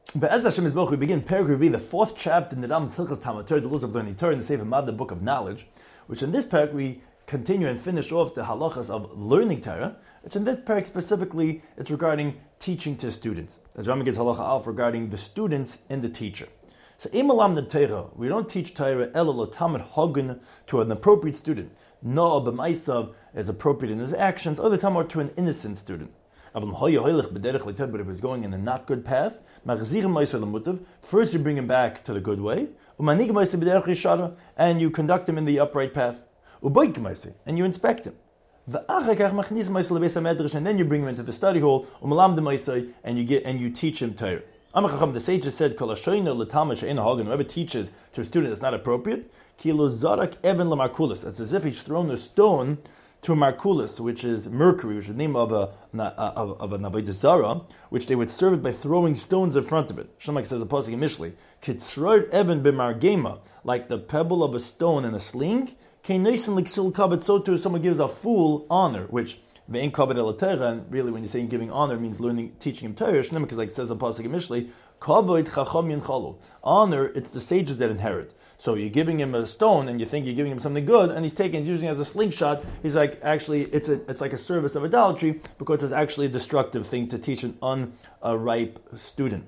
But as Hashem Yisboch, we begin Perek Revi, the fourth chapter in the Rambam's Hilchos Talmud Torah, the rules of learning Torah, in the Sefer Mad, the book of knowledge, which in this Perek we continue and finish off the halachas of learning Torah, which in this Perek specifically it's regarding teaching to students. As Rambam gives halacha alf regarding the students and the teacher. So imalam the Torah, we don't teach Torah ela l'tamid hagun to an appropriate student, no b'maisav as appropriate in his actions, or the tamar to an innocent student. But if he's going in a not good path, first you bring him back to the good way, and you conduct him in the upright path, and you inspect him. And then you bring him into the study hall, and you teach him Torah. The sages said, whoever teaches to a student that's not appropriate, it's as if he's thrown a stone to Marculus, which is mercury, which is the name of a Avodah Zarah, which they would serve it by throwing stones in front of it. Shlomo says a pasuk in Mishlei, Kitzroid Evan b'margema, like the pebble of a stone in a sling. Keinesen l'ksil kabed, so too someone gives a fool honor, which ve'en kabed el Torah, and really when you're saying giving honor it means learning, teaching him Torah. Shlomo, because like it says a pasuk in Mishlei, Kavod chacham yinchalu. Honor, it's the sages that inherit. So you're giving him a stone, and you think you're giving him something good, and he's using it as a slingshot. He's like, actually, it's like a service of idolatry, because it's actually a destructive thing to teach an unripe student.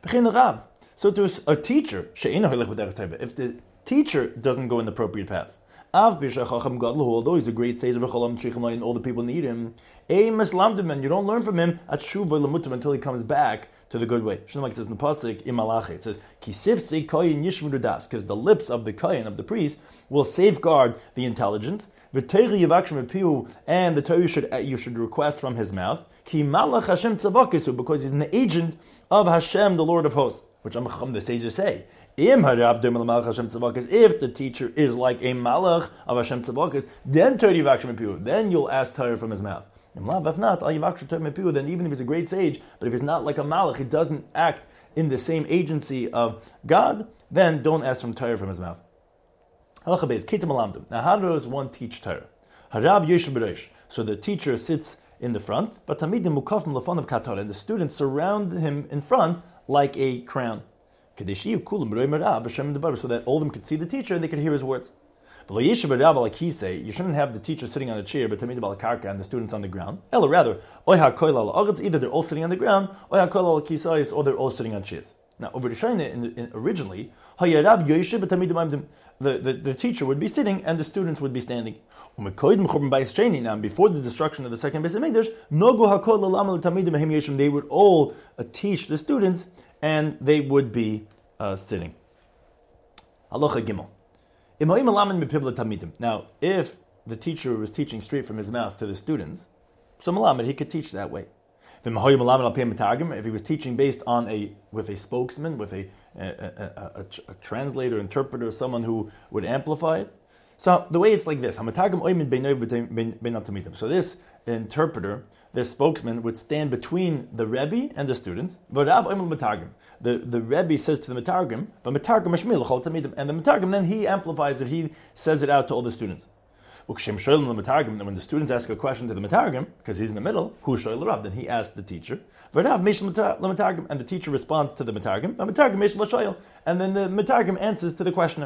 So to a teacher, if the teacher doesn't go in the appropriate path, although he's a great sage of and all the people need him, and you don't learn from him until he comes back to the good way. Shlomo says in the pasuk in Malachi, it says, "Kisiftzei koyin yishmeru das," because the lips of the koyin, of the priest, will safeguard the intelligence. V'teiri yivakshim epihu, and the Torah you should request from his mouth. Ki malach Hashem tzavakesu, because he's an agent of Hashem, the Lord of hosts. Which the sages say, if the teacher is like a malach of Hashem tzavakes, then Torah yivakshim epihu, then you'll ask Torah from his mouth. If not, then even if he's a great sage, but if he's not like a malach, he doesn't act in the same agency of God, then don't ask from Torah from his mouth. Now, how does one teach Torah? So the teacher sits in the front, but and the students surround him in front like a crown, so that all of them could see the teacher and they could hear his words. You shouldn't have the teacher sitting on a chair, but and the students on the ground. Rather, either they're all sitting on the ground, or they're all sitting on chairs. Now, over the Shana, originally, the teacher would be sitting and the students would be standing. Now, before the destruction of the second Beis Hamikdash, they would all teach the students, and they would be sitting. Halacha Gimel. Now, if the teacher was teaching straight from his mouth to the students, so malamed, he could teach that way. If he was teaching based on with a spokesman, with a translator, interpreter, someone who would amplify it. So the way it's like this: so this interpreter, this spokesman, would stand between the Rebbe and the students. The Rebbe says to the Metargim, and the Metargim then he amplifies it, he says it out to all the students. When the students ask a question to the Metargim, because he's in the middle, then he asks the teacher, and the teacher responds to the Metargim, and then the Metargim answers to the questioner.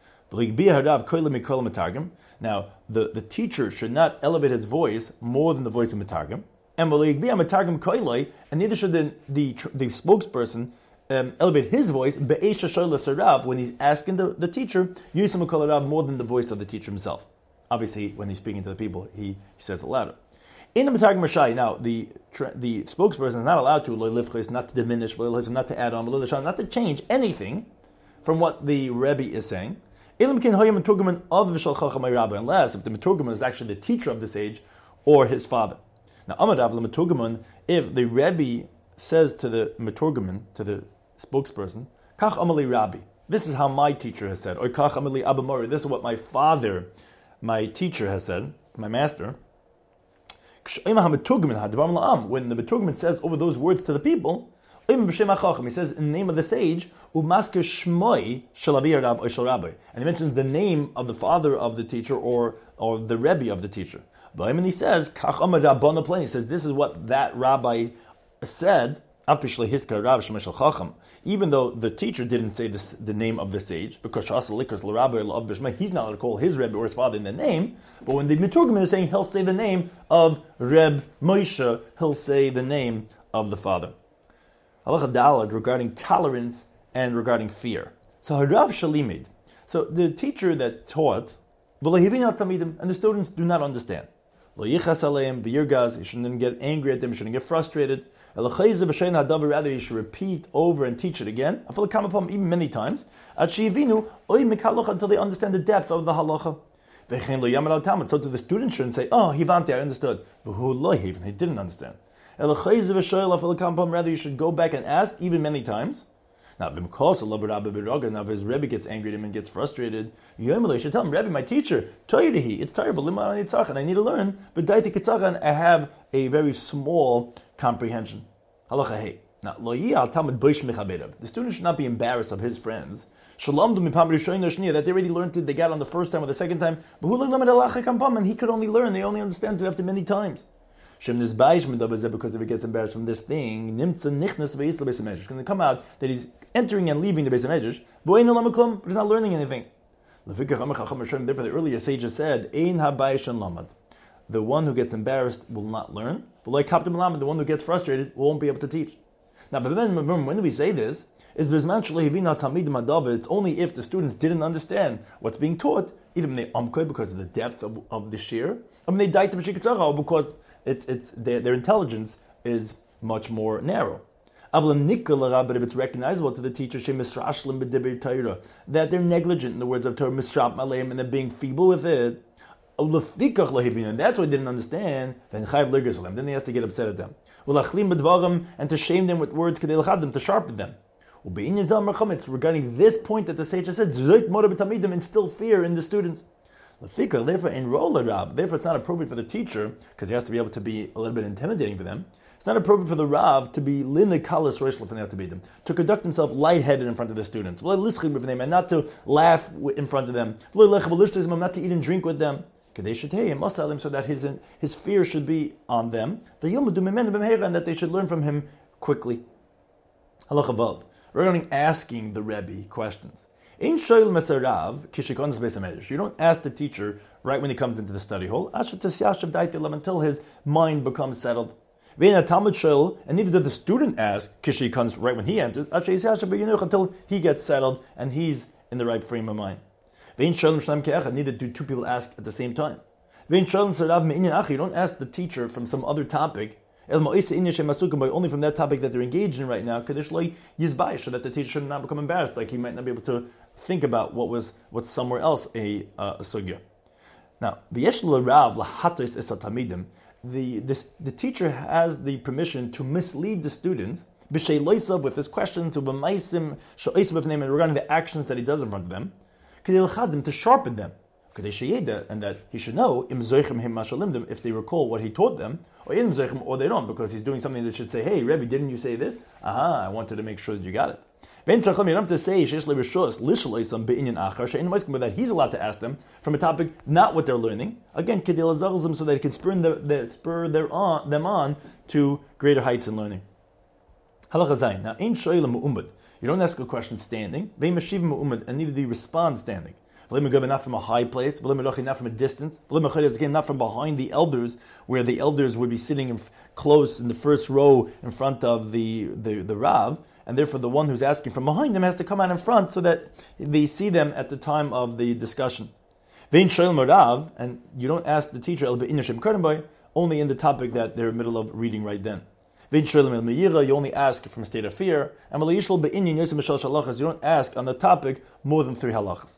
Now, the teacher should not elevate his voice more than the voice of Metargim, and neither should the spokesperson elevate his voice when he's asking the teacher more than the voice of the teacher himself. Obviously, when he's speaking to the people, he says it louder. In the Metargim Rashai, now the spokesperson is not allowed to not to diminish, not to add on, not to change anything from what the Rebbe is saying. Unless if the Meturgaman is actually the teacher of this age or his father. Now, if the Rebbe says to the Meturgaman, to the spokesperson, Kach Amali Rabbi, this is how my teacher has said, or Kach Amali Abamori, this is what my teacher has said, my master. When the Meturgaman says over those words to the people, he says in the name of the sage, and he mentions the name of the father of the teacher or the Rebbe of the teacher. And he says, he says, this is what that rabbi said, Even though the teacher didn't say the name of the sage, because he's not allowed to call his Rebbe or his father in the name, but when the Meturgim is saying he'll say the name of Reb Moshe, he'll say the name of the father. Halacha Daled regarding tolerance and regarding fear. So Harav Shalimid. So the teacher that taught, and the students do not understand. He shouldn't get angry at them, shouldn't get frustrated. Rather, you should repeat over and teach it again, even many times, until they understand the depth of the halacha. So the student shouldn't say, oh, Hivante, I understood. He didn't understand. Rather, you should go back and ask even many times. Now, if his Rebbe gets angry at him and gets frustrated, you should tell him, Rebbe, my teacher, it's terrible, and I need to learn, but I have a very small comprehension. Halacha hey. Now, the student should not be embarrassed of his friends. That they already learned it, they got on the first time or the second time, and he could only learn, they only understand it after many times. Because if he gets embarrassed from this thing, it's going to come out that he's entering and leaving the Beis HaMedrash, but he's not learning anything. Therefore, the earlier sages said, the one who gets embarrassed will not learn, but the one who gets frustrated won't be able to teach. Now, but remember, when do we say this? It's only if the students didn't understand what's being taught, either because of the depth of the shir, or because their intelligence is much more narrow. But if it's recognizable to the teacher that they're negligent in the words of Torah, and they're being feeble with it, and that's why they didn't understand, then he has to get upset at them. And to shame them with words, to sharpen them. It's regarding this point that the sage has said, instill fear in the students. Therefore, it's not appropriate for the teacher, because he has to be able to be a little bit intimidating for them. It's not appropriate for the Rav to be to conduct himself lightheaded in front of the students, and not to laugh in front of them, not to eat and drink with them. So that his fear should be on them, and that they should learn from him quickly. Regarding asking the Rebbe questions. You don't ask the teacher right when he comes into the study hall until his mind becomes settled. And neither did the student ask Kishi comes right when he enters until he gets settled and he's in the right frame of mind. Neither do two people ask at the same time. You don't ask the teacher from some other topic, only from that topic that they're engaged in right now, so that the teacher should not become embarrassed, like he might not be able to think about what's somewhere else a sugya. Now, the teacher has the permission to mislead the students with his questions regarding the actions that he does in front of them, to sharpen them, and that he should know if they recall what he taught them, or they don't, because he's doing something that should say, hey, Rebbe, didn't you say this? I wanted to make sure that you got it. You don't have to say that he's allowed to ask them from a topic not what they're learning. Again, so that he can spur them on to greater heights in learning. Now, you don't ask a question standing, and neither do you respond standing. Not from a high place, not from a distance, not from behind the elders, where the elders would be sitting close in the first row in front of the Rav, and therefore the one who's asking from behind them has to come out in front so that they see them at the time of the discussion. And you don't ask the teacher only in the topic that they're in the middle of reading right then. You only ask from a state of fear, and you don't ask on the topic more than 3 halachas.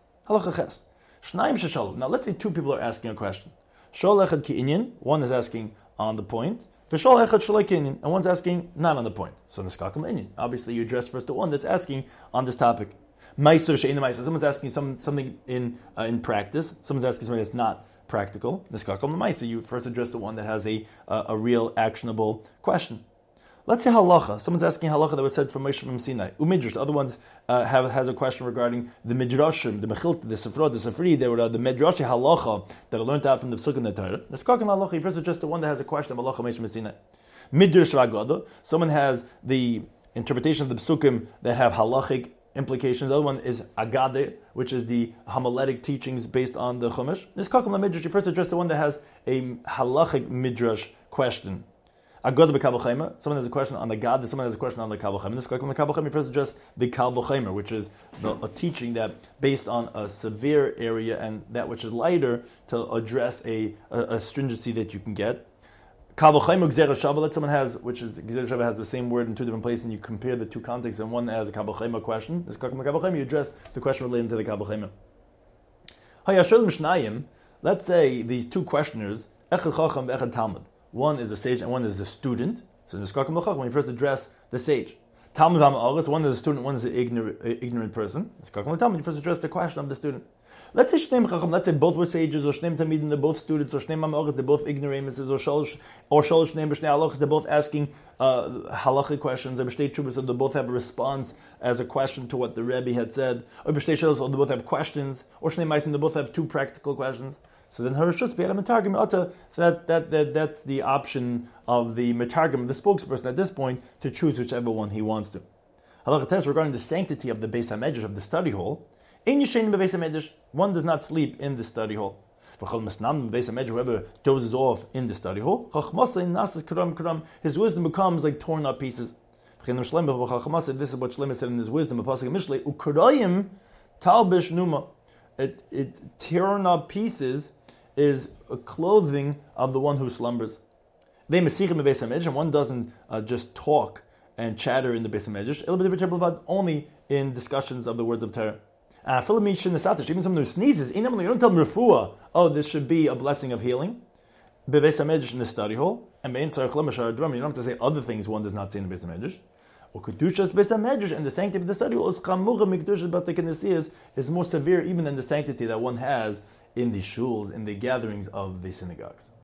Now let's say 2 people are asking a question. One is asking on the point, and one's asking not on the point. So obviously you address first the one that's asking on this topic. Someone's asking something in practice, someone's asking something that's not practical. You first address the one that has a real actionable question. Let's say halacha. Someone's asking halacha that was said from Moshe from Sinai. Umidrash. The other ones has a question regarding the midrashim, the mechilta, the sefrot, the sefri. They were the midrashi halacha that are learned out from the psukim in the Torah. The skakim halacha. You first address the one that has a question of halacha Moshe from Sinai. Midrash Ragada. Someone has the interpretation of the psukim that have halachic implications. The other one is Agade, which is the homiletic teachings based on the Chumash. This Kakam Midrash, you first address the one that has a halachic Midrash question. Agada v'Kal V'Chomer. Someone has a question on the God, someone has a question on the Kal V'Chomer. This Kakam the Kal V'Chomer, you first address the Kal V'Chomer, which is a teaching that based on a severe area and that which is lighter to address a stringency that you can get. Kal V'Chomer Gzera Shava, let someone has, which is Gzera Shava has the same word in two different places, and you compare the two contexts, and one has a Kal V'Chomer question. This Kakam Kal V'Chomer, you address the question relating to the Kal V'Chomer. Hayashol Mishnayim, let's say these two questioners, Echad Chacham v'Echad Talmud. One is a sage and one is a student. So in the Skakam L'Chacham, when you first address the sage. Talmud Ha'Ma'aretz, one is a student, one is an ignorant person. In Skakam L'Talmud, you first address the question of the student. Let's say Shneim Chacham, let's say both were sages, or Shneim Tamidim, they're both students, or Shneim Ha'Ma'aretz, they're both ignoramuses, or Shalosh Shneim B'Shnei Halachos, they're both asking halachic questions, or B'Shtei Tshuvos, so they both have a response as a question to what the Rebbe had said, or B'Shtei Shalos, or they both have questions, or Shnei Maisim, they both have two practical questions. So then Harishus Be'elam Metargim Ata, so that's the option of the Metargim, the spokesperson at this point, to choose whichever one he wants to. Halacha test regarding the sanctity of the Beis HaMedrash, of the study hall. Ein Yishein Be'Beis HaMedrash, one does not sleep in the study hall. V'chol Mesnam Be'Beis HaMedrash, whoever dozes off in the study hall, Chachmasa in Nasas Karam Karam, his wisdom becomes like torn up pieces. This is what Shlomo said in his wisdom, a pasuk in Mishlei, Ukarayim Talbish Numa. It torn up pieces is a clothing of the one who slumbers. They mesichim bebeis hamedrash, and one doesn't just talk and chatter in the beis hamedrash. Only in discussions of the words of Torah. Even someone who sneezes, you don't tell him refuah. Oh, this should be a blessing of healing. Bebeis hamedrash in the study hall, and you don't have to say other things one does not say in the beis hamedrash. And the sanctity of the study hall is more severe even than the sanctity that one has in the shuls, in the gatherings of the synagogues.